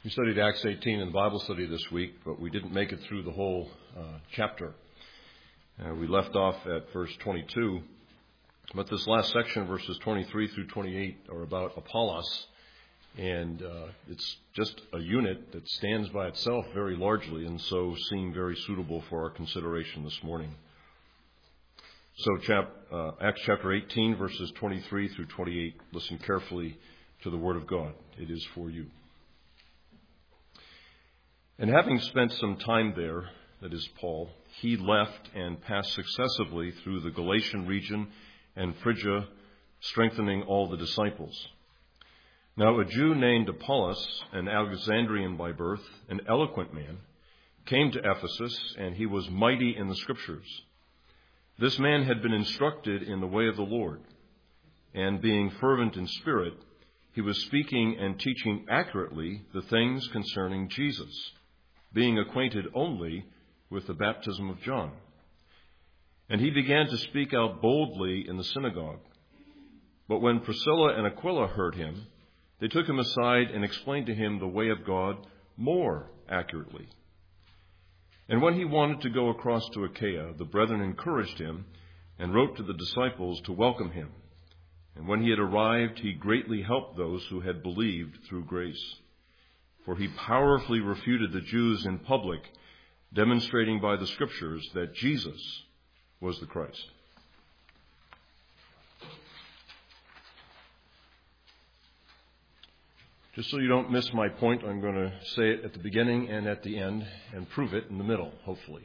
We studied Acts 18 in the Bible study this week, but we didn't make it through the whole chapter. We left off at verse 22, but this last section, verses 23 through 28, are about Apollos, and it's just a unit that stands by itself very largely, and so seemed very suitable for our consideration this morning. So Acts chapter 18, verses 23 through 28, listen carefully to the Word of God. It is for you. And having spent some time there, that is Paul, he left and passed successively through the Galatian region and Phrygia, strengthening all the disciples. Now a Jew named Apollos, an Alexandrian by birth, an eloquent man, came to Ephesus, and he was mighty in the Scriptures. This man had been instructed in the way of the Lord, and being fervent in spirit, he was speaking and teaching accurately the things concerning Jesus, being acquainted only with the baptism of John. And he began to speak out boldly in the synagogue. But when Priscilla and Aquila heard him, they took him aside and explained to him the way of God more accurately. And when he wanted to go across to Achaia, the brethren encouraged him and wrote to the disciples to welcome him. And when he had arrived, he greatly helped those who had believed through grace. For he powerfully refuted the Jews in public, demonstrating by the Scriptures that Jesus was the Christ. Just so you don't miss my point, I'm going to say it at the beginning and at the end and prove it in the middle, hopefully.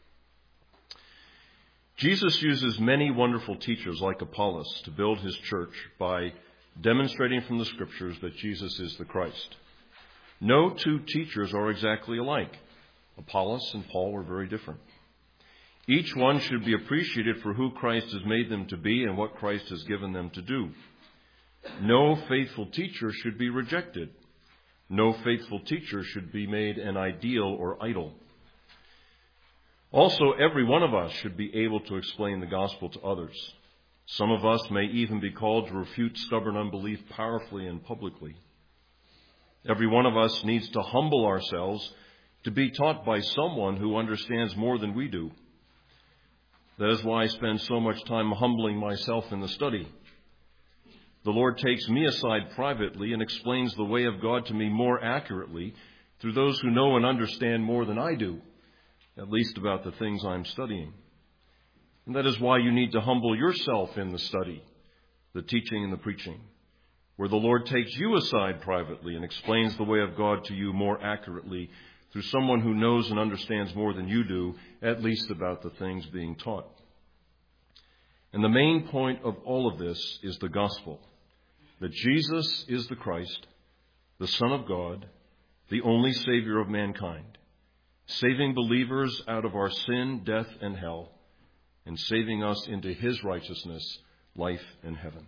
Jesus uses many wonderful teachers like Apollos to build his church by demonstrating from the Scriptures that Jesus is the Christ. No two teachers are exactly alike. Apollos and Paul were very different. Each one should be appreciated for who Christ has made them to be and what Christ has given them to do. No faithful teacher should be rejected. No faithful teacher should be made an ideal or idol. Also, every one of us should be able to explain the gospel to others. Some of us may even be called to refute stubborn unbelief powerfully and publicly. Every one of us needs to humble ourselves to be taught by someone who understands more than we do. That is why I spend so much time humbling myself in the study. The Lord takes me aside privately and explains the way of God to me more accurately through those who know and understand more than I do, at least about the things I'm studying. And that is why you need to humble yourself in the study, the teaching and the preaching, where the Lord takes you aside privately and explains the way of God to you more accurately through someone who knows and understands more than you do, at least about the things being taught. And the main point of all of this is the gospel, that Jesus is the Christ, the Son of God, the only Savior of mankind, saving believers out of our sin, death, and hell, and saving us into his righteousness, life, and heaven.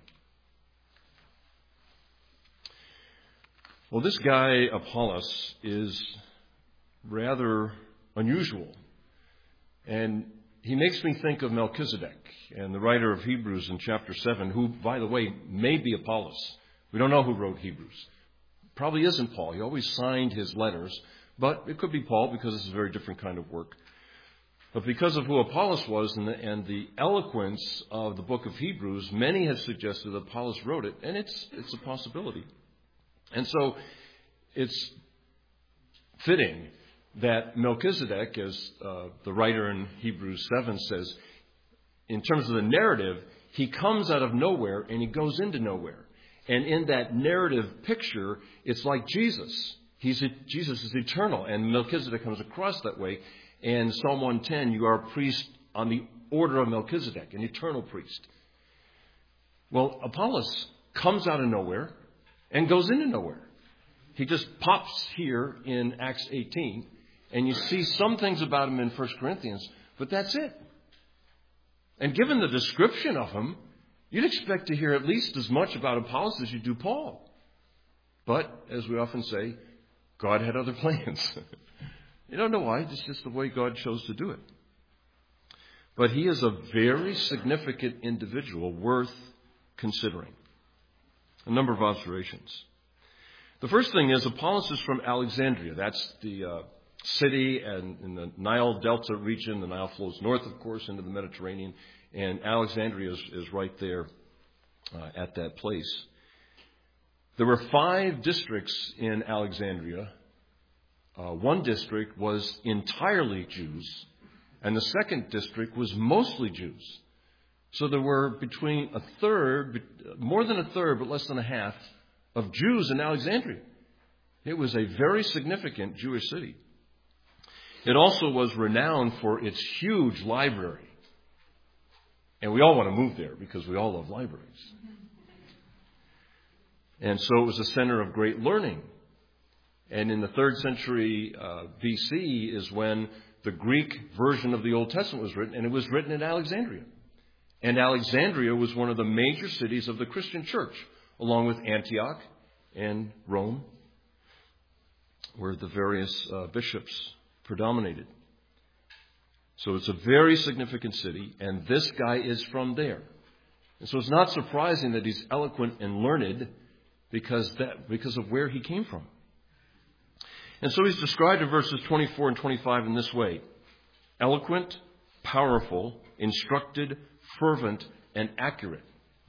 Well, this guy, Apollos, is rather unusual. And he makes me think of Melchizedek and the writer of Hebrews in chapter 7, who, by the way, may be Apollos. We don't know who wrote Hebrews. Probably isn't Paul. He always signed his letters, but it could be Paul because this is a very different kind of work. But because of who Apollos was and the eloquence of the book of Hebrews, many have suggested that Apollos wrote it, and it's a possibility. And so it's fitting that Melchizedek, as the writer in Hebrews 7 says, in terms of the narrative, he comes out of nowhere and he goes into nowhere. And in that narrative picture, it's like Jesus. Jesus is eternal, and Melchizedek comes across that way. And Psalm 110, you are a priest on the order of Melchizedek, an eternal priest. Well, Apollos comes out of nowhere and goes into nowhere. He just pops here in Acts 18, and you see some things about him in 1 Corinthians, but that's it. And given the description of him, you'd expect to hear at least as much about Apollos as you do Paul. But, as we often say, God had other plans. You don't know why, it's just the way God chose to do it. But he is a very significant individual worth considering. A number of observations. The first thing is Apollos is from Alexandria. That's the city and in the Nile Delta region. The Nile flows north, of course, into the Mediterranean. And Alexandria is right there at that place. There were 5 districts in Alexandria. One district was entirely Jews, and the second district was mostly Jews. So there were between a third, more than a third, but less than a half, of Jews in Alexandria. It was a very significant Jewish city. It also was renowned for its huge library. And we all want to move there because we all love libraries. And so it was a center of great learning. And in the 3rd century BC is when the Greek version of the Old Testament was written, and it was written in Alexandria. And Alexandria was one of the major cities of the Christian church, along with Antioch and Rome, where the various bishops predominated. So it's a very significant city, and this guy is from there. And so it's not surprising that he's eloquent and learned because of where he came from. And so he's described in verses 24 and 25 in this way: eloquent, powerful, instructed, fervent, and accurate.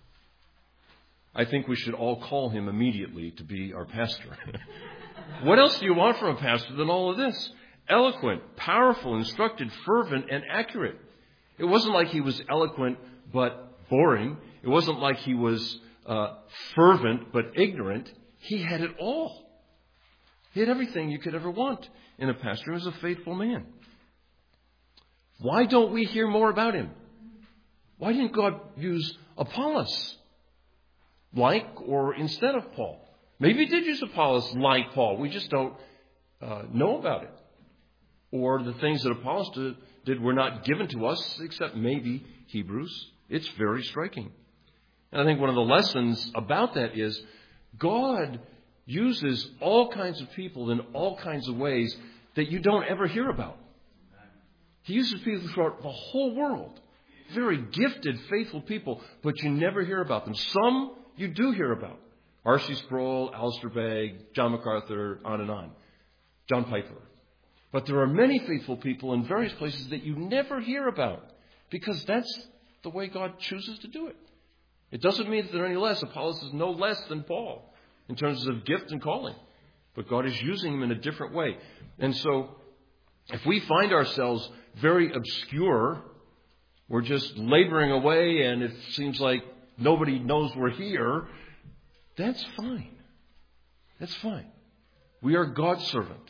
I think we should all call him immediately to be our pastor. What else do you want from a pastor than all of this? Eloquent, powerful, instructed, fervent, and accurate. It wasn't like he was eloquent but boring. It wasn't like he was fervent but ignorant. He had it all. He had everything you could ever want in a pastor. He was a faithful man. Why don't we hear more about him? Why didn't God use Apollos like or instead of Paul? Maybe he did use Apollos like Paul. We just don't know about it. Or the things that Apollos did were not given to us, except maybe Hebrews. It's very striking. And I think one of the lessons about that is God uses all kinds of people in all kinds of ways that you don't ever hear about. He uses people throughout the whole world. Very gifted, faithful people, but you never hear about them. Some you do hear about. R.C. Sproul, Alistair Begg, John MacArthur, on and on. John Piper. But there are many faithful people in various places that you never hear about because that's the way God chooses to do it. It doesn't mean that they're any less. Apollos is no less than Paul in terms of gift and calling. But God is using him in a different way. And so if we find ourselves very obscure, we're just laboring away and it seems like nobody knows we're here, that's fine. That's fine. We are God's servant.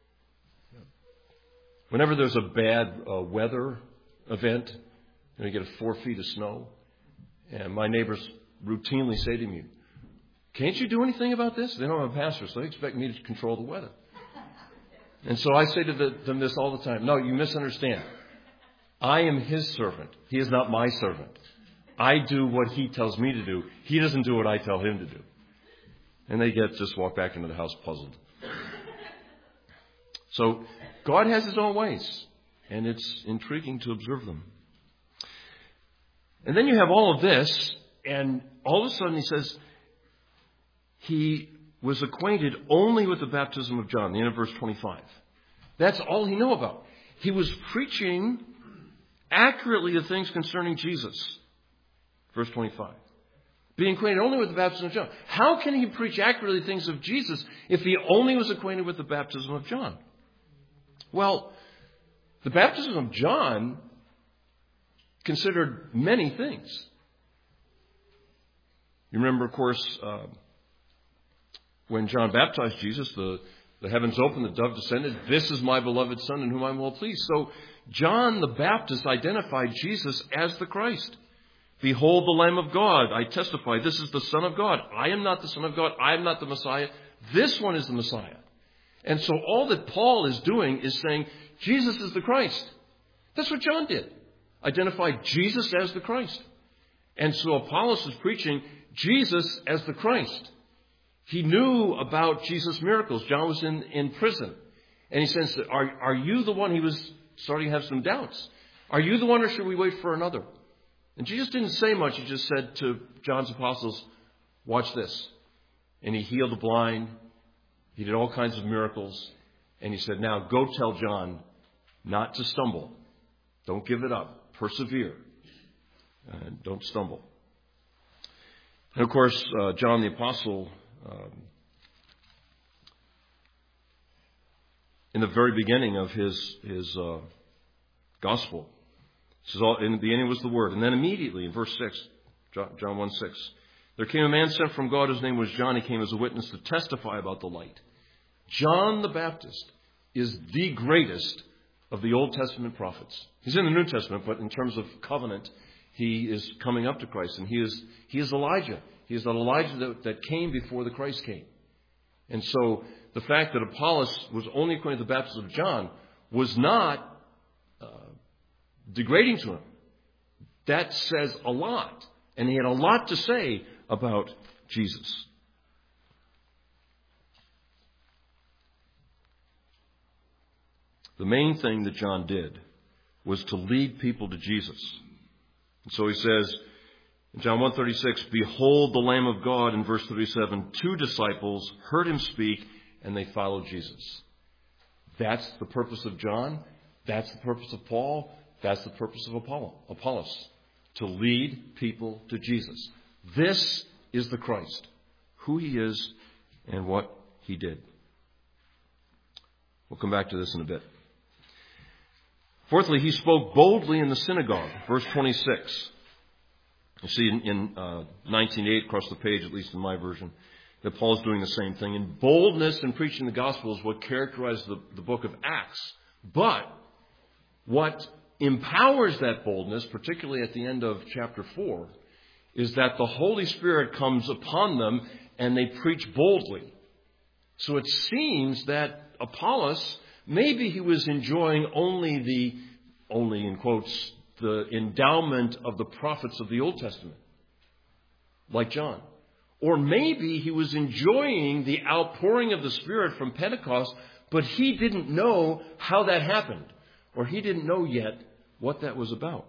Whenever there's a bad weather event, and we get 4 feet of snow, and my neighbors routinely say to me, "Can't you do anything about this?" They don't have a pastor, so they expect me to control the weather. And so I say to them this all the time: "No, you misunderstand. I am his servant. He is not my servant. I do what he tells me to do. He doesn't do what I tell him to do." And they just walk back into the house puzzled. So God has his own ways, and it's intriguing to observe them. And then you have all of this, and all of a sudden he says he was acquainted only with the baptism of John, the end of verse 25. That's all he knew about. He was preaching accurately the things concerning Jesus. Verse 25. Being acquainted only with the baptism of John. How can he preach accurately things of Jesus if he only was acquainted with the baptism of John? Well, the baptism of John considered many things. You remember, of course, when John baptized Jesus, the heavens opened, the dove descended. "This is my beloved Son in whom I am well pleased." So John the Baptist identified Jesus as the Christ. "Behold the Lamb of God. I testify, this is the Son of God. I am not the Son of God. I am not the Messiah. This one is the Messiah." And so all that Paul is doing is saying, Jesus is the Christ. That's what John did. Identified Jesus as the Christ. And so Apollos is preaching Jesus as the Christ. He knew about Jesus' miracles. John was in prison. And he says, are you the one? He was starting to have some doubts. Are you the one, or should we wait for another? And Jesus didn't say much. He just said to John's apostles, "Watch this." And he healed the blind. He did all kinds of miracles. And he said, now go tell John not to stumble. Don't give it up. Persevere. Don't stumble. And of course, John the Apostle, in the very beginning of his gospel, says, in the beginning was the Word. And then immediately in verse 6, John 1:6, there came a man sent from God whose name was John. He came as a witness to testify about the light. John the Baptist is the greatest of the Old Testament prophets. He's in the New Testament, but in terms of covenant, he is coming up to Christ. And he is Elijah. He is that Elijah that came before the Christ came. And so the fact that Apollos was only according to the baptism of John was not degrading to him. That says a lot. And he had a lot to say about Jesus. The main thing that John did was to lead people to Jesus. And so he says in John 1:36, behold the Lamb of God. In verse 37, 2 disciples heard him speak and they followed Jesus. That's the purpose of John. That's the purpose of Paul. That's the purpose of Apollos. To lead people to Jesus. This is the Christ. Who he is and what he did. We'll come back to this in a bit. Fourthly, he spoke boldly in the synagogue. Verse 26. You see in 19:8 across the page, at least in my version, that Paul's doing the same thing. And boldness in preaching the gospel is what characterizes the book of Acts. But what empowers that boldness, particularly at the end of chapter 4, is that the Holy Spirit comes upon them and they preach boldly. So it seems that Apollos, maybe he was enjoying only in quotes, the endowment of the prophets of the Old Testament, like John. Or maybe he was enjoying the outpouring of the Spirit from Pentecost, but he didn't know how that happened. Or he didn't know yet what that was about.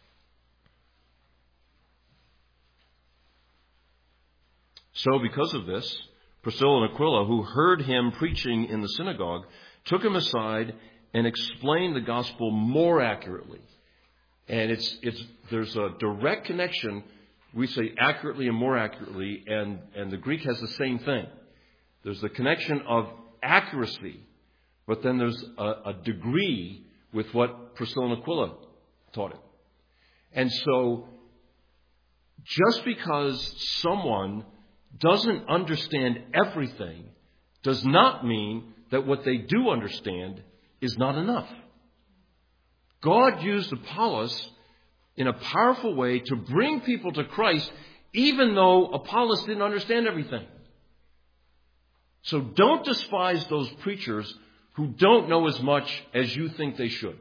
So because of this, Priscilla and Aquila, who heard him preaching in the synagogue, took him aside and explained the gospel more accurately. And there's a direct connection. We say accurately and more accurately, and the Greek has the same thing. There's the connection of accuracy, but then there's a degree with what Priscilla and Aquila taught it. And so, just because someone doesn't understand everything does not mean that what they do understand is not enough. God used Apollos in a powerful way to bring people to Christ, even though Apollos didn't understand everything. So don't despise those preachers who don't know as much as you think they should.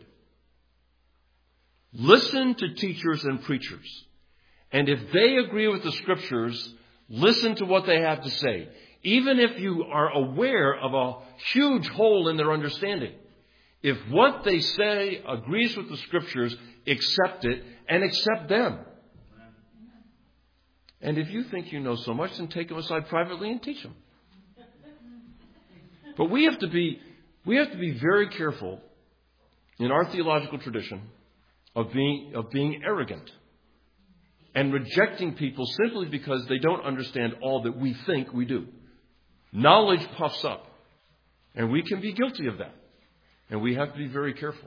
Listen to teachers and preachers. And if they agree with the Scriptures, listen to what they have to say. Even if you are aware of a huge hole in their understanding. If what they say agrees with the Scriptures, accept it and accept them. And if you think you know so much, then take them aside privately and teach them. But we have to be very careful in our theological tradition of being arrogant and rejecting people simply because they don't understand all that we think we do. Knowledge puffs up, and we can be guilty of that. And we have to be very careful.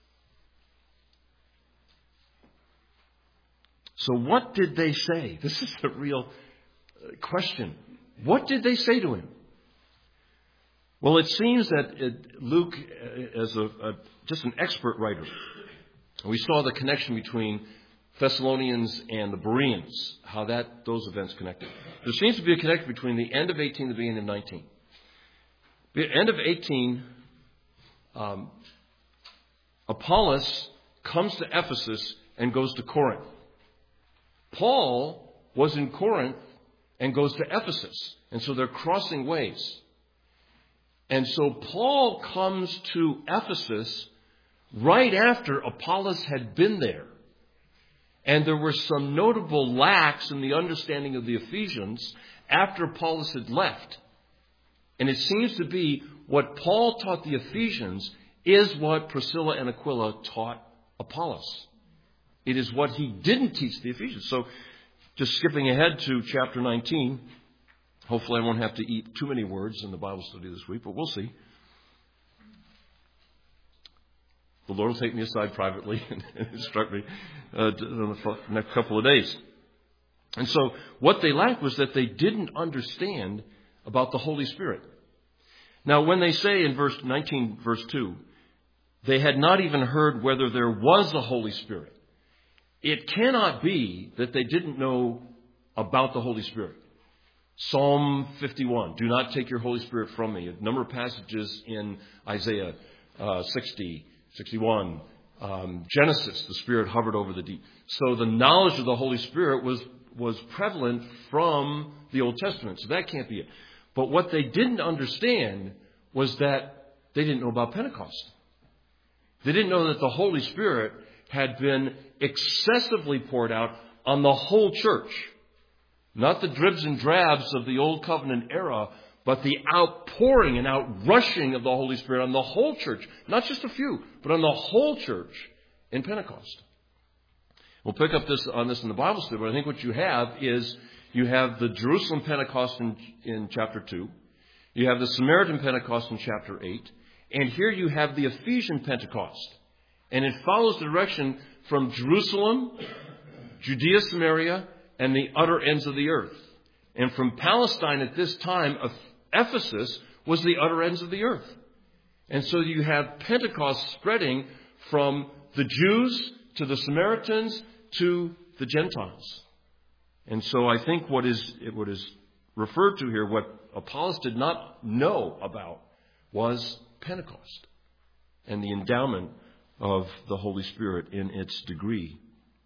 So what did they say? This is the real question. What did they say to him? Well, it seems that Luke, as just an expert writer, we saw the connection between Thessalonians and the Bereans, how those events connected. There seems to be a connection between the end of 18 and the beginning of 19. The end of 18, Apollos comes to Ephesus and goes to Corinth. Paul was in Corinth and goes to Ephesus. And so they're crossing ways. And so Paul comes to Ephesus right after Apollos had been there. And there were some notable lacks in the understanding of the Ephesians after Apollos had left. And it seems to be what Paul taught the Ephesians is what Priscilla and Aquila taught Apollos. It is what he didn't teach the Ephesians. So just skipping ahead to chapter 19, hopefully I won't have to eat too many words in the Bible study this week, but we'll see. The Lord will take me aside privately and instruct me in the next couple of days. And so what they lacked was that they didn't understand about the Holy Spirit. Now, when they say in verse 19, verse 2, they had not even heard whether there was a Holy Spirit, it cannot be that they didn't know about the Holy Spirit. Psalm 51, do not take your Holy Spirit from me. A number of passages in Isaiah 60, 61, Genesis, the Spirit hovered over the deep. So the knowledge of the Holy Spirit was prevalent from the Old Testament. So that can't be it. But what they didn't understand was that they didn't know about Pentecost. They didn't know that the Holy Spirit had been excessively poured out on the whole church. Not the dribs and drabs of the Old Covenant era, but the outpouring and outrushing of the Holy Spirit on the whole church. Not just a few, but on the whole church in Pentecost. We'll pick up on this in the Bible study, but I think what you have is you have the Jerusalem Pentecost in chapter 2. You have the Samaritan Pentecost in chapter 8. And here you have the Ephesian Pentecost. And it follows the direction from Jerusalem, Judea, Samaria, and the utter ends of the earth. And from Palestine at this time, Ephesus was the utter ends of the earth. And so you have Pentecost spreading from the Jews to the Samaritans to the Gentiles. And so I think what is referred to here, what Apollos did not know about, was Pentecost and the endowment of the Holy Spirit in its degree.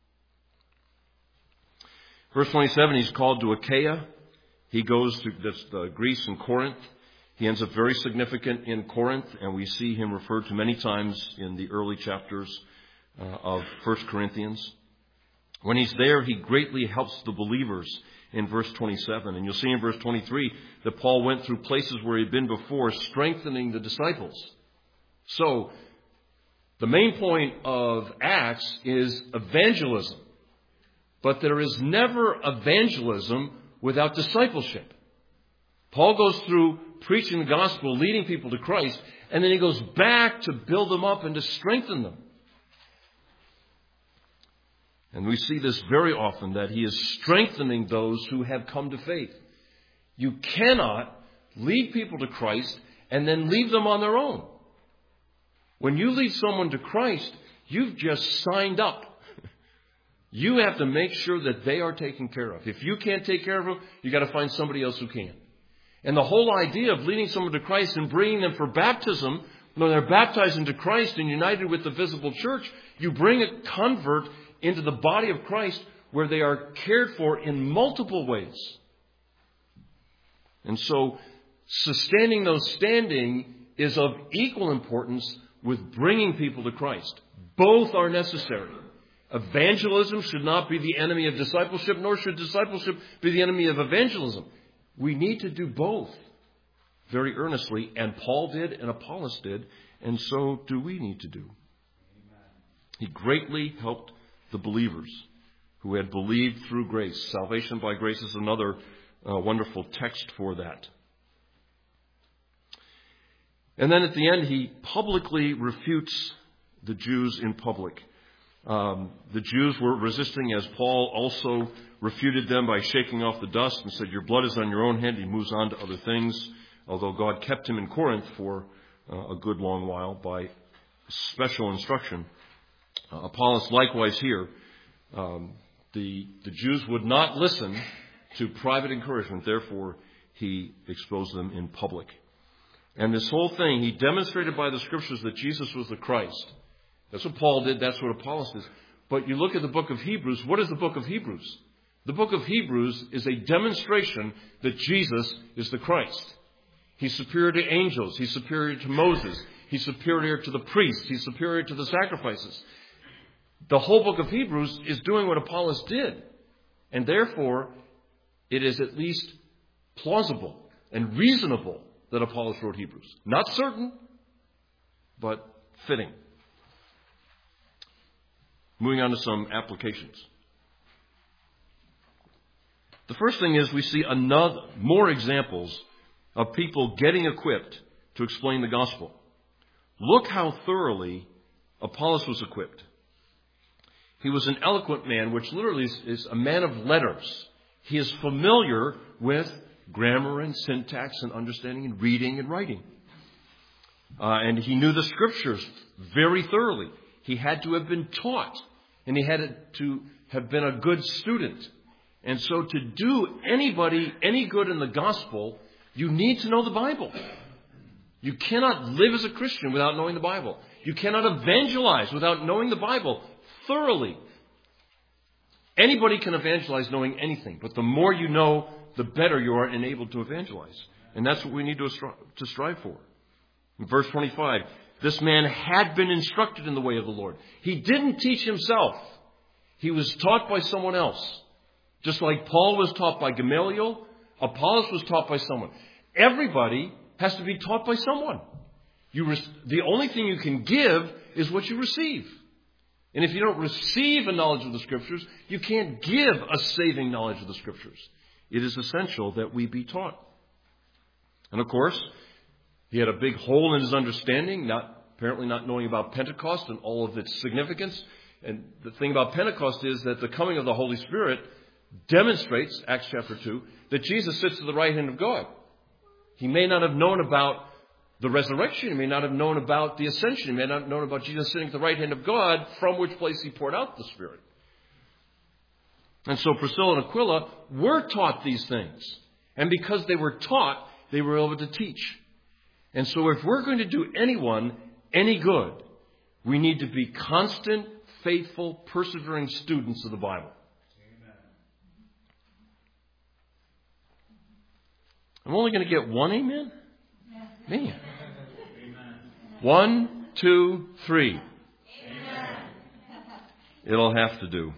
Verse 27, he's called to Achaia. He goes to Greece and Corinth. He ends up very significant in Corinth, and we see him referred to many times in the early chapters of 1 Corinthians. When he's there, he greatly helps the believers in verse 27. And you'll see in verse 23 that Paul went through places where he'd been before, strengthening the disciples. So, the main point of Acts is evangelism. But there is never evangelism without discipleship. Paul goes through preaching the gospel, leading people to Christ, and then he goes back to build them up and to strengthen them. And we see this very often, that he is strengthening those who have come to faith. You cannot lead people to Christ and then leave them on their own. When you lead someone to Christ, you've just signed up. You have to make sure that they are taken care of. If you can't take care of them, you've got to find somebody else who can. And the whole idea of leading someone to Christ and bringing them for baptism, when they're baptized into Christ and united with the visible church, you bring a convert into the body of Christ where they are cared for in multiple ways. And so, sustaining those standing is of equal importance with bringing people to Christ. Both are necessary. Evangelism should not be the enemy of discipleship, nor should discipleship be the enemy of evangelism. We need to do both very earnestly, and Paul did, and Apollos did, and so do we need to do. He greatly helped the believers who had believed through grace. Salvation by grace is another wonderful text for that. And then at the end, he publicly refutes the Jews in public. The Jews were resisting, as Paul also refuted them by shaking off the dust and said, your blood is on your own head. He moves on to other things, although God kept him in Corinth for a good long while by special instruction. Apollos likewise here. The Jews would not listen to private encouragement. Therefore, he exposed them in public. And this whole thing, he demonstrated by the Scriptures that Jesus was the Christ. That's what Paul did. That's what Apollos did. But you look at the book of Hebrews. What is the book of Hebrews? The book of Hebrews is a demonstration that Jesus is the Christ. He's superior to angels. He's superior to Moses. He's superior to the priests. He's superior to the sacrifices. The whole book of Hebrews is doing what Apollos did. And therefore, it is at least plausible and reasonable that Apollos wrote Hebrews. Not certain, but fitting. Moving on to some applications. The first thing is we see more examples of people getting equipped to explain the gospel. Look how thoroughly Apollos was equipped. He was an eloquent man, which literally is a man of letters. He is familiar with grammar and syntax and understanding and reading and writing. And he knew the scriptures very thoroughly. He had to have been taught, and he had to have been a good student. And so to do anybody any good in the gospel, you need to know the Bible. You cannot live as a Christian without knowing the Bible. You cannot evangelize without knowing the Bible thoroughly. Anybody can evangelize knowing anything, but the more you know, the better you are enabled to evangelize. And that's what we need to strive for. In verse 25, this man had been instructed in the way of the Lord. He didn't teach himself. He was taught by someone else. Just like Paul was taught by Gamaliel, Apollos was taught by someone. Everybody has to be taught by someone. The only thing you can give is what you receive. And if you don't receive a knowledge of the Scriptures, you can't give a saving knowledge of the Scriptures. It is essential that we be taught. And of course, he had a big hole in his understanding, apparently not knowing about Pentecost and all of its significance. And the thing about Pentecost is that the coming of the Holy Spirit demonstrates, Acts chapter 2, that Jesus sits at the right hand of God. He may not have known about the resurrection. He may not have known about the ascension. He may not have known about Jesus sitting at the right hand of God, from which place he poured out the Spirit. And so Priscilla and Aquila were taught these things. And because they were taught, they were able to teach. And so if we're going to do anyone any good, we need to be constant, faithful, persevering students of the Bible. I'm only going to get one amen? Man. 1, 2, 3. Amen. It'll have to do.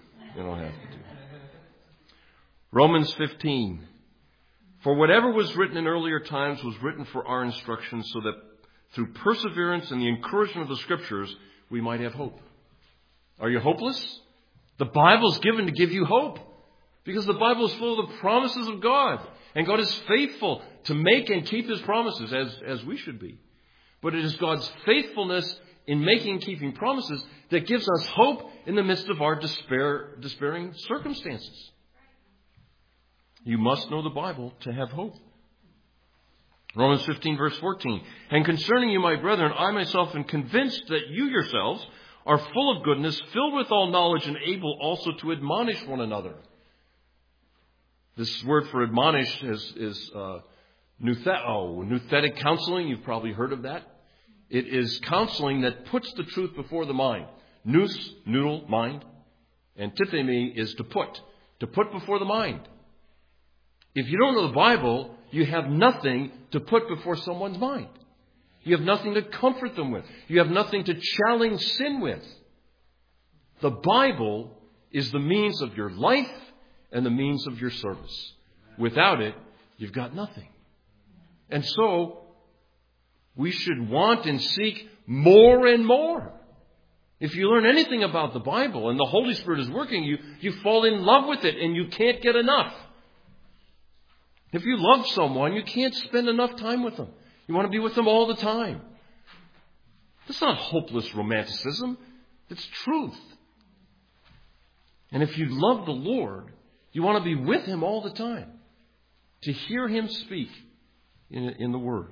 Romans 15. For whatever was written in earlier times was written for our instruction, so that through perseverance and the encouragement of the Scriptures, we might have hope. Are you hopeless? The Bible is given to give you hope, because the Bible is full of the promises of God. And God is faithful to make and keep His promises, as we should be. But it is God's faithfulness in making and keeping promises that gives us hope in the midst of our despairing circumstances. You must know the Bible to have hope. Romans 15, verse 14. And concerning you, my brethren, I myself am convinced that you yourselves are full of goodness, filled with all knowledge, and able also to admonish one another. This word for admonish is nouthetic counseling. You've probably heard of that. It is counseling that puts the truth before the mind. Nous, noodle, mind. And tithemi is to put before the mind. If you don't know the Bible, you have nothing to put before someone's mind. You have nothing to comfort them with. You have nothing to challenge sin with. The Bible is the means of your life and the means of your service. Without it, you've got nothing. And so, we should want and seek more and more. If you learn anything about the Bible and the Holy Spirit is working you fall in love with it and you can't get enough. If you love someone, you can't spend enough time with them. You want to be with them all the time. That's not hopeless romanticism. It's truth. And if you love the Lord, you want to be with Him all the time, to hear Him speak in the Word.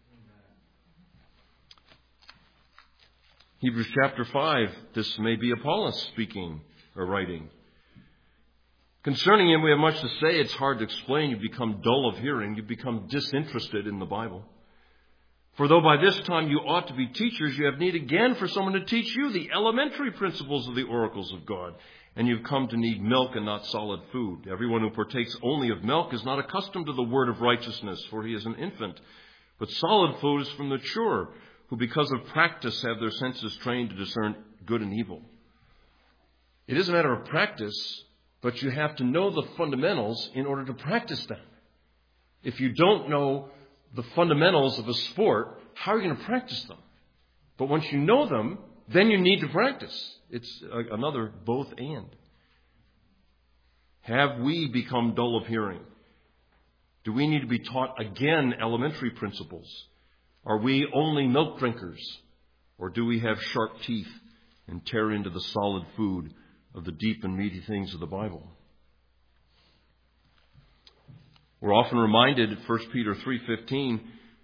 Hebrews chapter 5, this may be Apollos speaking or writing. Concerning him, we have much to say. It's hard to explain. You become dull of hearing. You become disinterested in the Bible. For though by this time you ought to be teachers, you have need again for someone to teach you the elementary principles of the oracles of God. And you've come to need milk and not solid food. Everyone who partakes only of milk is not accustomed to the word of righteousness, for he is an infant. But solid food is from the mature, who because of practice have their senses trained to discern good and evil. It is a matter of practice, but you have to know the fundamentals in order to practice them. If you don't know the fundamentals of a sport, how are you going to practice them? But once you know them, then you need to practice. It's another both and. Have we become dull of hearing? Do we need to be taught again elementary principles? Are we only milk drinkers? Or do we have sharp teeth and tear into the solid food of the deep and meaty things of the Bible? We're often reminded at 1 Peter 3:15,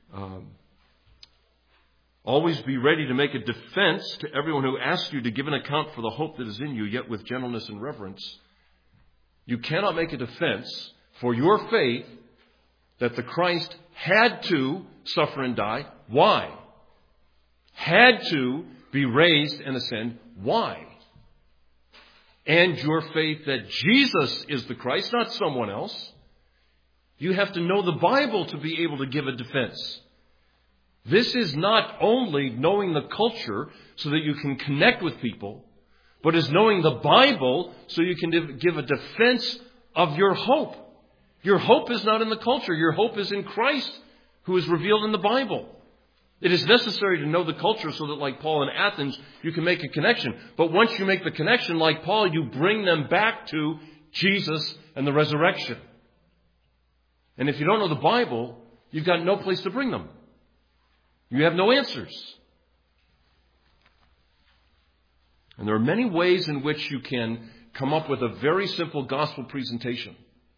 always be ready to make a defense to everyone who asks you to give an account for the hope that is in you, yet with gentleness and reverence. You cannot make a defense for your faith that the Christ had to suffer and die. Why? Had to be raised and ascend. Why? And your faith that Jesus is the Christ, not someone else. You have to know the Bible to be able to give a defense. This is not only knowing the culture so that you can connect with people, but is knowing the Bible so you can give a defense of your hope. Your hope is not in the culture. Your hope is in Christ, who is revealed in the Bible. It is necessary to know the culture so that, like Paul in Athens, you can make a connection. But once you make the connection, like Paul, you bring them back to Jesus and the resurrection. And if you don't know the Bible, you've got no place to bring them. You have no answers. And there are many ways in which you can come up with a very simple gospel presentation.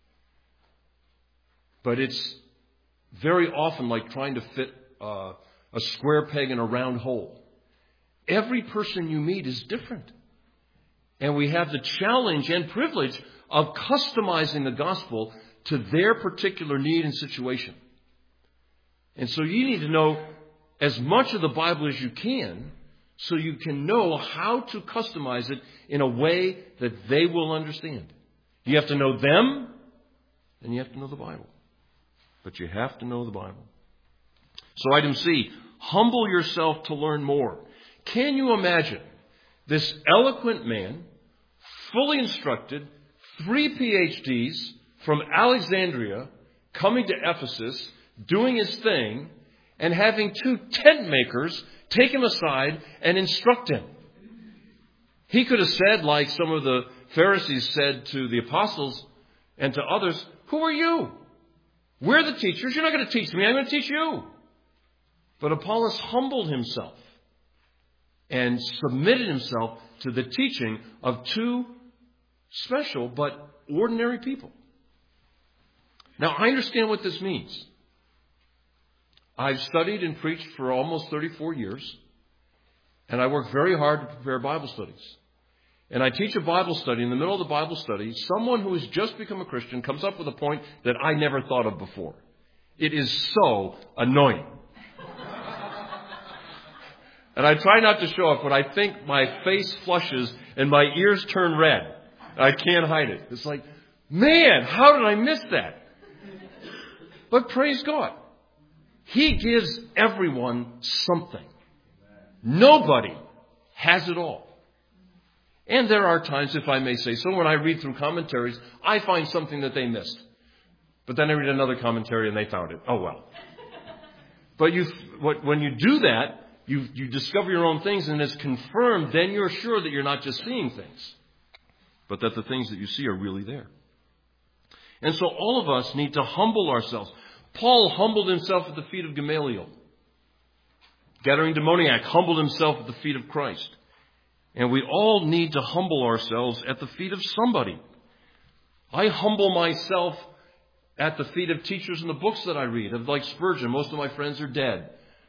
But it's very often like trying to fit a square peg in a round hole. Every person you meet is different. And we have the challenge and privilege of customizing the gospel to their particular need and situation. And so you need to know as much of the Bible as you can so you can know how to customize it in a way that they will understand. You have to know them and you have to know the Bible. But you have to know the Bible. So item C, humble yourself to learn more. Can you imagine this eloquent man, fully instructed, 3 PhDs from Alexandria, coming to Ephesus, doing his thing, and having 2 tent makers take him aside and instruct him? He could have said, like some of the Pharisees said to the apostles and to others, who are you? We're the teachers. You're not going to teach me. I'm going to teach you. But Apollos humbled himself and submitted himself to the teaching of 2 special but ordinary people. Now, I understand what this means. I've studied and preached for almost 34 years, and I work very hard to prepare Bible studies. And I teach a Bible study. In the middle of the Bible study, someone who has just become a Christian comes up with a point that I never thought of before. It is so annoying. And I try not to show it, but I think my face flushes and my ears turn red. I can't hide it. It's like, man, how did I miss that? But praise God. He gives everyone something. Nobody has it all. And there are times, if I may say so, when I read through commentaries, I find something that they missed. But then I read another commentary and they found it. Oh, well. But when you do that, you discover your own things and it's confirmed, then you're sure that you're not just seeing things, but that the things that you see are really there. And so all of us need to humble ourselves. Paul humbled himself at the feet of Gamaliel. Gathering demoniac humbled himself at the feet of Christ. And we all need to humble ourselves at the feet of somebody. I humble myself at the feet of teachers in the books that I read. Like Spurgeon, most of my friends are dead.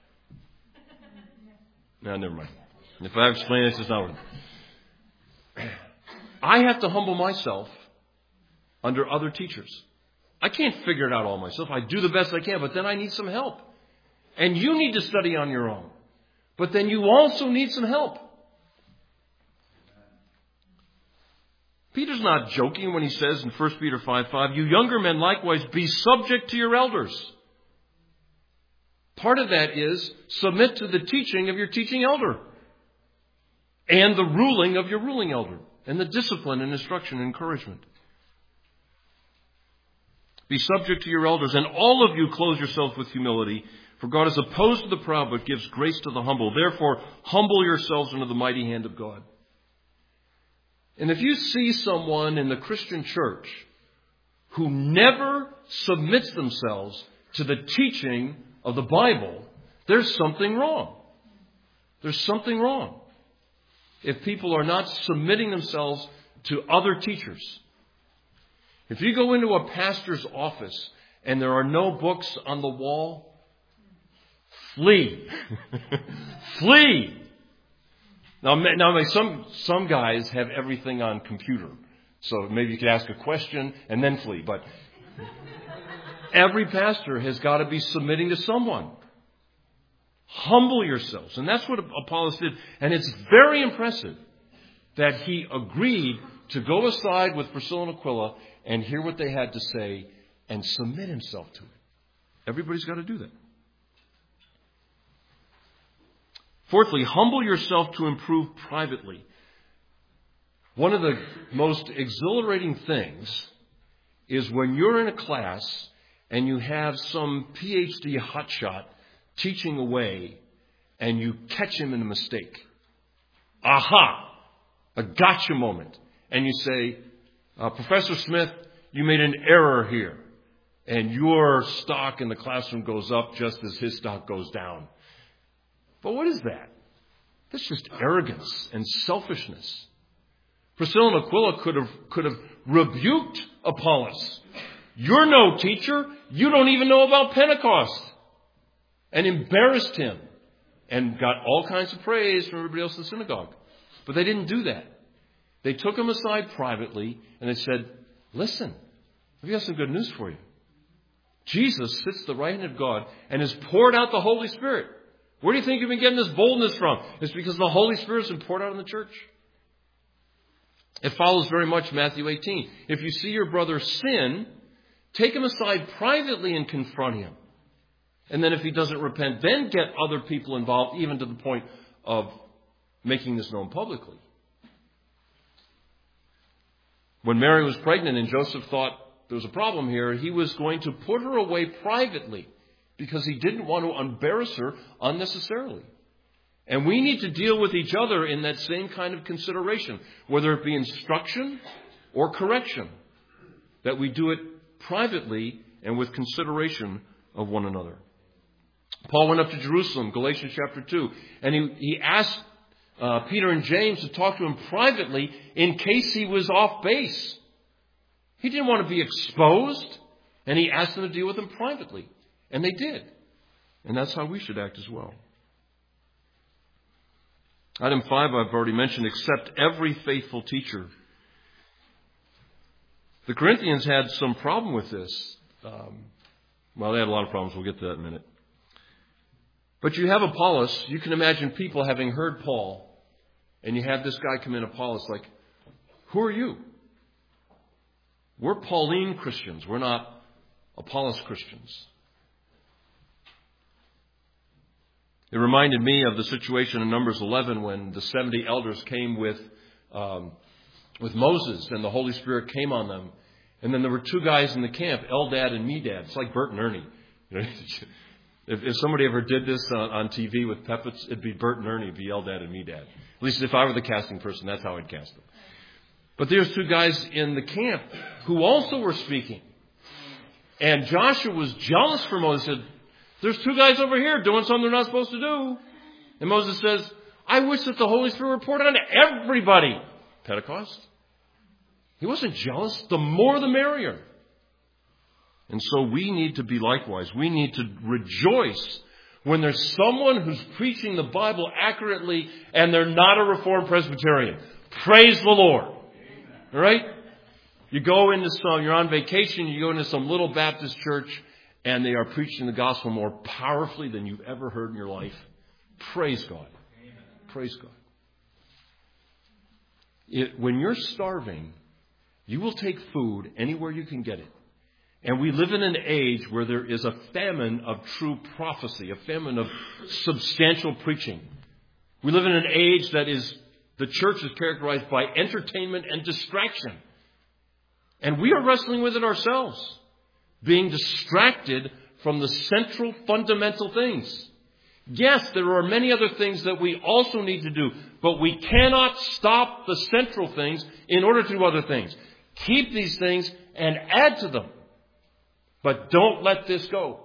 No, never mind. If I explain this, it's not worth it. I have to humble myself under other teachers. I can't figure it out all myself. I do the best I can, but then I need some help. And you need to study on your own. But then you also need some help. Peter's not joking when he says in 1 Peter 5:5, you younger men likewise be subject to your elders. Part of that is submit to the teaching of your teaching elder and the ruling of your ruling elder and the discipline and instruction and encouragement. Be subject to your elders, and all of you clothe yourself with humility. For God is opposed to the proud, but gives grace to the humble. Therefore, humble yourselves under the mighty hand of God. And if you see someone in the Christian church who never submits themselves to the teaching of the Bible, there's something wrong. There's something wrong. If people are not submitting themselves to other teachers. If you go into a pastor's office and there are no books on the wall, flee. Flee. Now, some guys have everything on computer. So maybe you could ask a question and then flee. But every pastor has got to be submitting to someone. Humble yourselves. And that's what Apollos did. And it's very impressive that he agreed to go aside with Priscilla and Aquila and hear what they had to say and submit himself to it. Everybody's got to do that. Fourthly, humble yourself to improve privately. One of the most exhilarating things is when you're in a class and you have some PhD hotshot teaching away and you catch him in a mistake. Aha! A gotcha moment. And you say, Professor Smith, you made an error here. And your stock in the classroom goes up just as his stock goes down. But what is that? That's just arrogance and selfishness. Priscilla and Aquila could have rebuked Apollos. You're no teacher. You don't even know about Pentecost. And embarrassed him. And got all kinds of praise from everybody else in the synagogue. But they didn't do that. They took him aside privately and they said, listen, I've got some good news for you. Jesus sits at the right hand of God and has poured out the Holy Spirit. Where do you think you've been getting this boldness from? It's because the Holy Spirit has been poured out on the church. It follows very much Matthew 18. If you see your brother sin, take him aside privately and confront him. And then if he doesn't repent, then get other people involved, even to the point of making this known publicly. When Mary was pregnant and Joseph thought there was a problem here, he was going to put her away privately because he didn't want to embarrass her unnecessarily. And we need to deal with each other in that same kind of consideration, whether it be instruction or correction, that we do it privately and with consideration of one another. Paul went up to Jerusalem, Galatians chapter 2, and he asked Peter and James to talk to him privately in case he was off base. He didn't want to be exposed, and he asked them to deal with him privately. And they did. And that's how we should act as well. Item 5, I've already mentioned, accept every faithful teacher. The Corinthians had some problem with this. They had a lot of problems. We'll get to that in a minute. But you have Apollos. You can imagine people having heard Paul, and you have this guy come in, Apollos, like, who are you? We're Pauline Christians. We're not Apollos Christians. It reminded me of the situation in Numbers 11 when the 70 elders came with Moses and the Holy Spirit came on them. And then there were two guys in the camp, Eldad and Medad. It's like Bert and Ernie. If somebody ever did this on TV with puppets, it'd be Bert and Ernie, it'd be Eldad and Medad. At least if I were the casting person, that's how I'd cast them. But there's two guys in the camp who also were speaking. And Joshua was jealous for Moses. He said, there's two guys over here doing something they're not supposed to do. And Moses says, I wish that the Holy Spirit were poured on everybody. Pentecost. He wasn't jealous. The more the merrier. And so we need to be likewise. We need to rejoice when there's someone who's preaching the Bible accurately and they're not a Reformed Presbyterian. Praise the Lord. All right? You're on vacation, you go into some little Baptist church, and they are preaching the gospel more powerfully than you've ever heard in your life. Praise God. Amen. Praise God. When you're starving, you will take food anywhere you can get it. And we live in an age where there is a famine of true prophecy, a famine of substantial preaching. We live in an age that the church is characterized by entertainment and distraction. And we are wrestling with it ourselves. being distracted from the central fundamental things. Yes, there are many other things that we also need to do, but we cannot stop the central things in order to do other things. Keep these things and add to them, but don't let this go.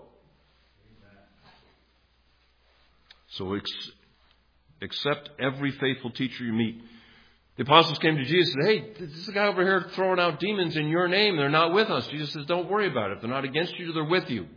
So accept every faithful teacher you meet. The apostles came to Jesus and said, hey, this is a guy over here throwing out demons in your name. They're not with us. Jesus says, don't worry about it. They're not against you, they're with you.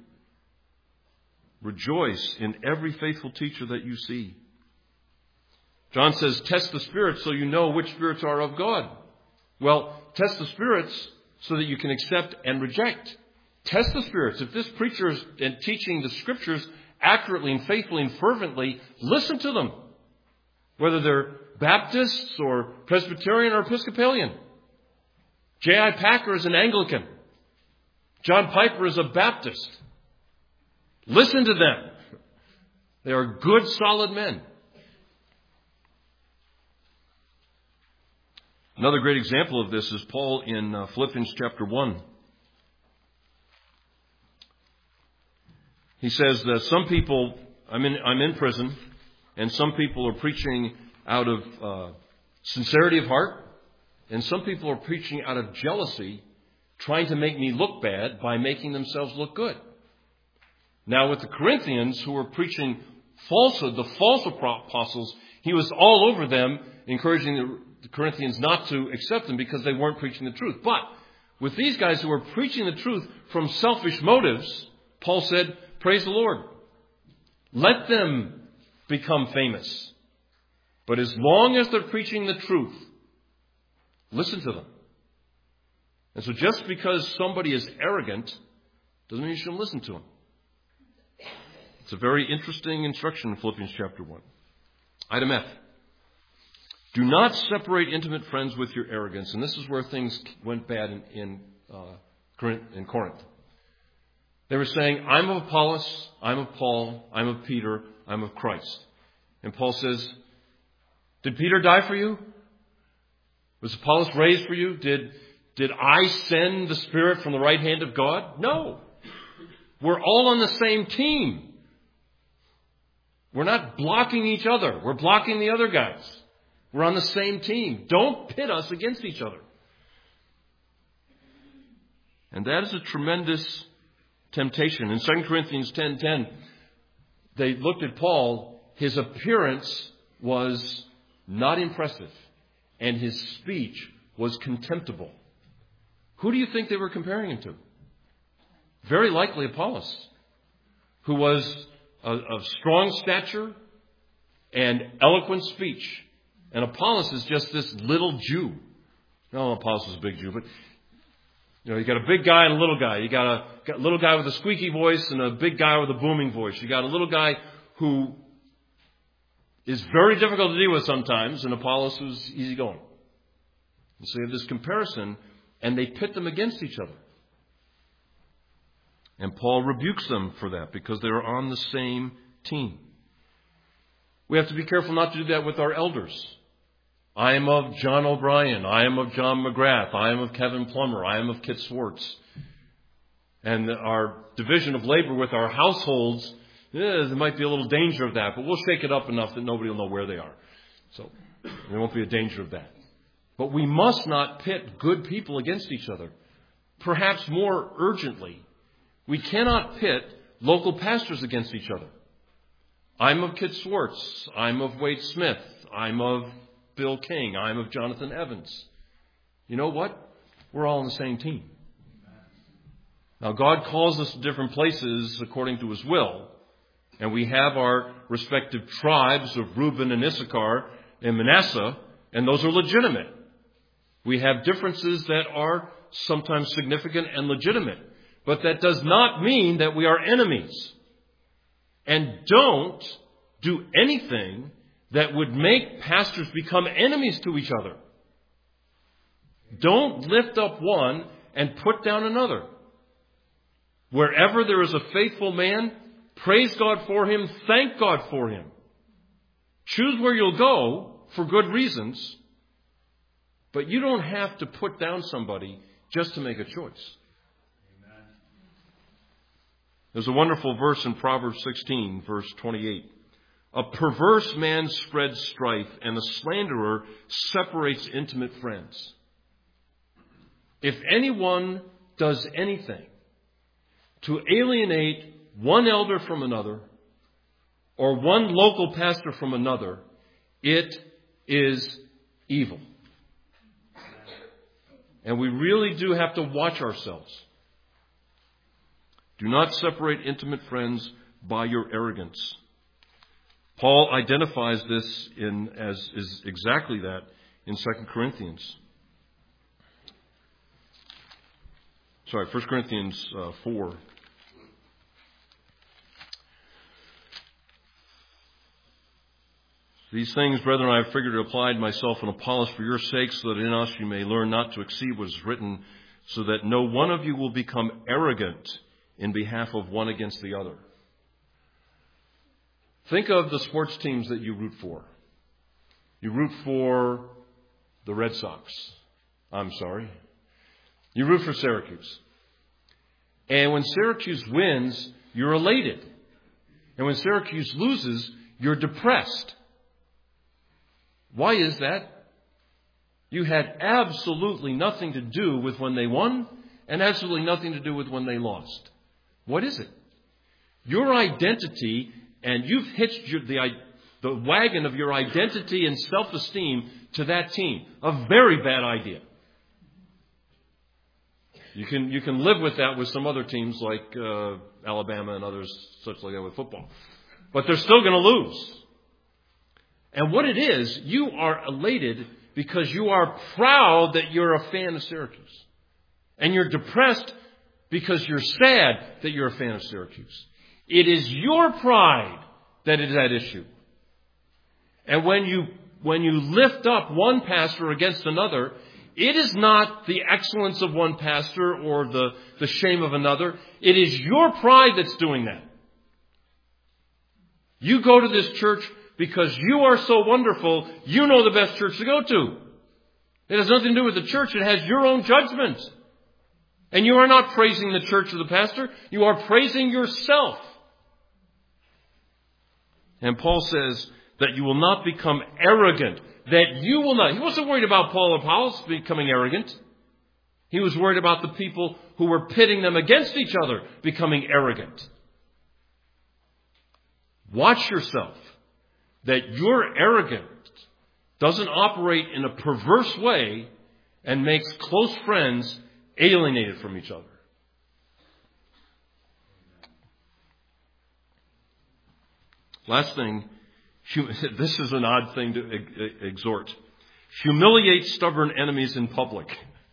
Rejoice in every faithful teacher that you see. John says, test the spirits so you know which spirits are of God. Well, test the spirits so that you can accept and reject. Test the spirits. If this preacher is teaching the scriptures accurately and faithfully and fervently, listen to them. Whether they're Baptists or Presbyterian or Episcopalian. J.I. Packer is an Anglican. John Piper is a Baptist. Listen to them. They are good, solid men. Another great example of this is Paul in Philippians chapter 1. He says that some people, I'm in prison, and some people are preaching out of sincerity of heart, and some people are preaching out of jealousy, trying to make me look bad by making themselves look good. Now, with the Corinthians who were preaching falsehood, the false apostles, he was all over them, encouraging the Corinthians not to accept them because they weren't preaching the truth. But with these guys who were preaching the truth from selfish motives, Paul said, praise the Lord. Let them become famous. But as long as they're preaching the truth, listen to them. And so just because somebody is arrogant doesn't mean you shouldn't listen to them. It's a very interesting instruction in Philippians chapter 1. Item F. Do not separate intimate friends with your arrogance. And this is where things went bad in Corinth. They were saying, I'm of Apollos, I'm of Paul, I'm of Peter, I'm of Christ. And Paul says, did Peter die for you? Was Apollos raised for you? Did I send the Spirit from the right hand of God? No. We're all on the same team. We're not blocking each other. We're blocking the other guys. We're on the same team. Don't pit us against each other. And that is a tremendous temptation. In 2 Corinthians 10:10, they looked at Paul. His appearance was not impressive, and his speech was contemptible. Who do you think they were comparing him to? Very likely Apollos, who was of strong stature and eloquent speech. And Apollos is just this little Jew. No, Apollos was a big Jew, but you got a big guy and a little guy. You got a little guy with a squeaky voice and a big guy with a booming voice. You got a little guy who is very difficult to deal with sometimes, and Apollos who's easygoing. And so you have this comparison, and they pit them against each other. And Paul rebukes them for that because they're on the same team. We have to be careful not to do that with our elders. I am of John O'Brien. I am of John McGrath. I am of Kevin Plummer. I am of Kit Swartz. And our division of labor with our households, there might be a little danger of that, but we'll shake it up enough that nobody will know where they are. So there won't be a danger of that. But we must not pit good people against each other. Perhaps more urgently, we cannot pit local pastors against each other. I'm of Kit Swartz. I'm of Wade Smith. I'm of Bill King. I'm of Jonathan Evans. You know what? We're all on the same team. Now, God calls us to different places according to His will. And we have our respective tribes of Reuben and Issachar and Manasseh, and those are legitimate. We have differences that are sometimes significant and legitimate. But that does not mean that we are enemies. And don't do anything that would make pastors become enemies to each other. Don't lift up one and put down another. Wherever there is a faithful man, praise God for him, thank God for him. Choose where you'll go for good reasons, but you don't have to put down somebody just to make a choice. There's a wonderful verse in Proverbs 16, verse 28. A perverse man spreads strife, and a slanderer separates intimate friends. If anyone does anything to alienate one elder from another, or one local pastor from another, it is evil. And we really do have to watch ourselves. Do not separate intimate friends by your arrogance. Paul identifies this as is exactly that in 1 Corinthians 4. These things, brethren, I have figured applied myself and Apollos for your sake, so that in us you may learn not to exceed what is written, so that no one of you will become arrogant in behalf of one against the other. Think of the sports teams that you root for. You root for the Red Sox. You root for Syracuse. And when Syracuse wins, you're elated. And when Syracuse loses, you're depressed. Why is that? You had absolutely nothing to do with when they won and absolutely nothing to do with when they lost. What is it? Your identity, and you've hitched the wagon of your identity and self-esteem to that team. A very bad idea. You can live with that with some other teams like Alabama and others such like that with football. But they're still going to lose. And what it is, you are elated because you are proud that you're a fan of Syracuse. And you're depressed because you're sad that you're a fan of Syracuse. It is your pride that is at issue. And when you lift up one pastor against another, it is not the excellence of one pastor or the shame of another. It is your pride that's doing that. You go to this church because you are so wonderful, you know the best church to go to. It has nothing to do with the church. It has your own judgment. And you are not praising the church or the pastor. You are praising yourself. And Paul says that you will not become arrogant. That you will not. He wasn't worried about Paul and Apollos becoming arrogant. He was worried about the people who were pitting them against each other becoming arrogant. Watch yourself. That your arrogance doesn't operate in a perverse way and makes close friends alienated from each other. Last thing, this is an odd thing to exhort. Humiliate stubborn enemies in public.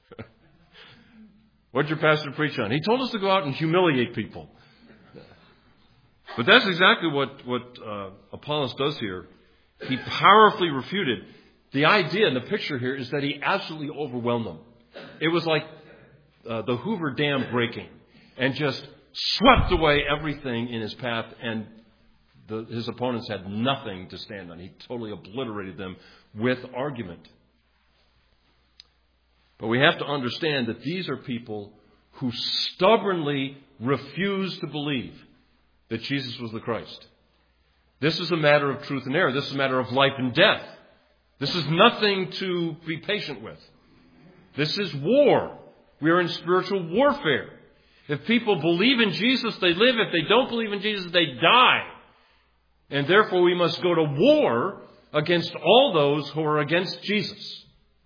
What did your pastor preach on? He told us to go out and humiliate people. But that's exactly what Apollos does here. He powerfully refuted. The idea in the picture here is that he absolutely overwhelmed them. It was like the Hoover Dam breaking and just swept away everything in his path, and his opponents had nothing to stand on. He totally obliterated them with argument. But we have to understand that these are people who stubbornly refuse to believe that Jesus was the Christ. This is a matter of truth and error. This is a matter of life and death. This is nothing to be patient with. This is war. We are in spiritual warfare. If people believe in Jesus, they live. If they don't believe in Jesus, they die. And therefore we must go to war against all those who are against Jesus.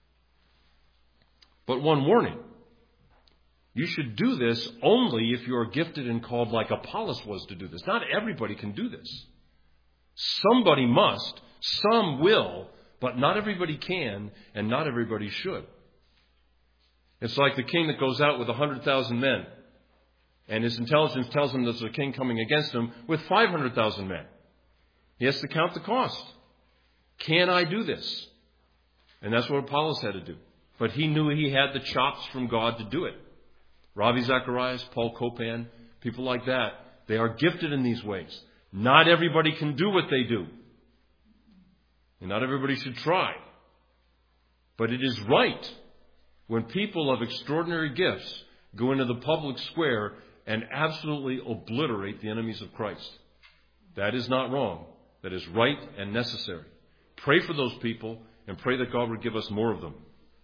But one warning. You should do this only if you are gifted and called like Apollos was to do this. Not everybody can do this. Somebody must, some will, but not everybody can, and not everybody should. It's like the king that goes out with 100,000 men, and his intelligence tells him there's a king coming against him with 500,000 men. He has to count the cost. Can I do this? And that's what Apollos had to do. But he knew he had the chops from God to do it. Ravi Zacharias, Paul Copan, people like that, they are gifted in these ways. Not everybody can do what they do. And not everybody should try. But it is right when people of extraordinary gifts go into the public square and absolutely obliterate the enemies of Christ. That is not wrong. That is right and necessary. Pray for those people and pray that God would give us more of them.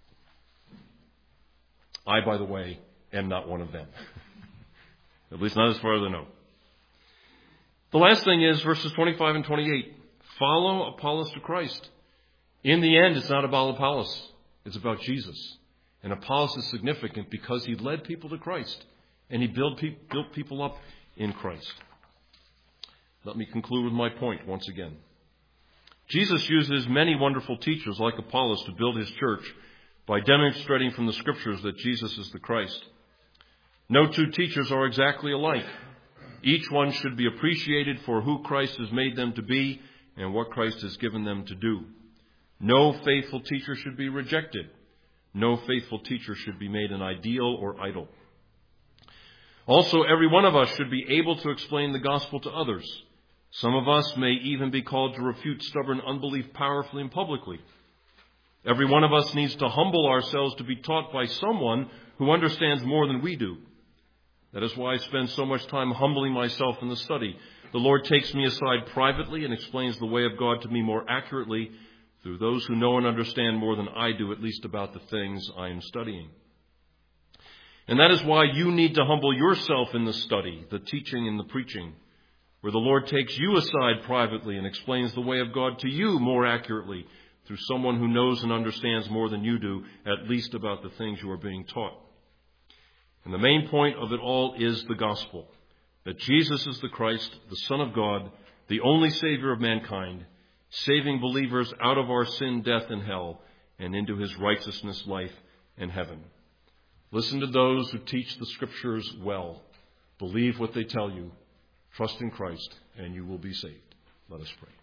I, by the way, am not one of them. At least not as far as I know. The last thing is verses 25 and 28. Follow Apollos to Christ. In the end, it's not about Apollos. It's about Jesus. And Apollos is significant because he led people to Christ. And he built people up in Christ. Let me conclude with my point once again. Jesus uses many wonderful teachers like Apollos to build his church by demonstrating from the Scriptures that Jesus is the Christ. No two teachers are exactly alike. Each one should be appreciated for who Christ has made them to be and what Christ has given them to do. No faithful teacher should be rejected. No faithful teacher should be made an ideal or idol. Also, every one of us should be able to explain the gospel to others. Some of us may even be called to refute stubborn unbelief powerfully and publicly. Every one of us needs to humble ourselves to be taught by someone who understands more than we do. That is why I spend so much time humbling myself in the study. The Lord takes me aside privately and explains the way of God to me more accurately through those who know and understand more than I do, at least about the things I am studying. And that is why you need to humble yourself in the study, the teaching and the preaching, where the Lord takes you aside privately and explains the way of God to you more accurately through someone who knows and understands more than you do, at least about the things you are being taught. And the main point of it all is the gospel, that Jesus is the Christ, the Son of God, the only Savior of mankind, saving believers out of our sin, death, and hell, and into his righteousness, life, and heaven. Listen to those who teach the Scriptures well. Believe what they tell you. Trust in Christ, and you will be saved. Let us pray.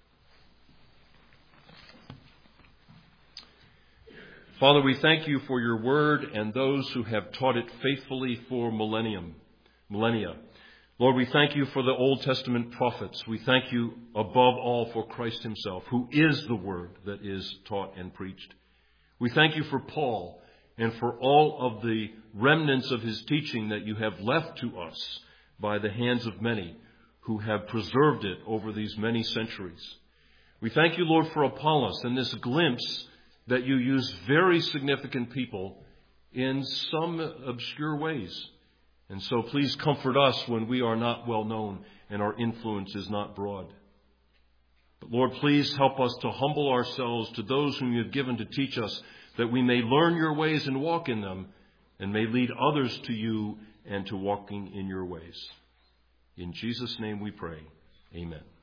Father, we thank you for your word and those who have taught it faithfully for millennia. Lord, we thank you for the Old Testament prophets. We thank you above all for Christ himself, who is the word that is taught and preached. We thank you for Paul and for all of the remnants of his teaching that you have left to us by the hands of many who have preserved it over these many centuries. We thank you, Lord, for Apollos and this glimpse that you use very significant people in some obscure ways. And so please comfort us when we are not well known and our influence is not broad. But Lord, please help us to humble ourselves to those whom you have given to teach us, that we may learn your ways and walk in them, and may lead others to you and to walking in your ways. In Jesus' name we pray. Amen.